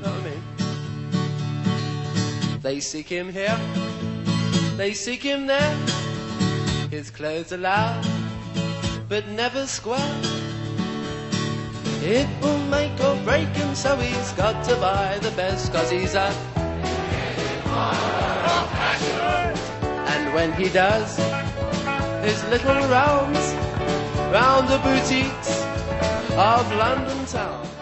know what I mean? They seek him here, they seek him there. His clothes are loud, but never square. It will make or break him, so he's got to buy the best, 'cause he's a... And when he does his little rounds round the boutiques of London town,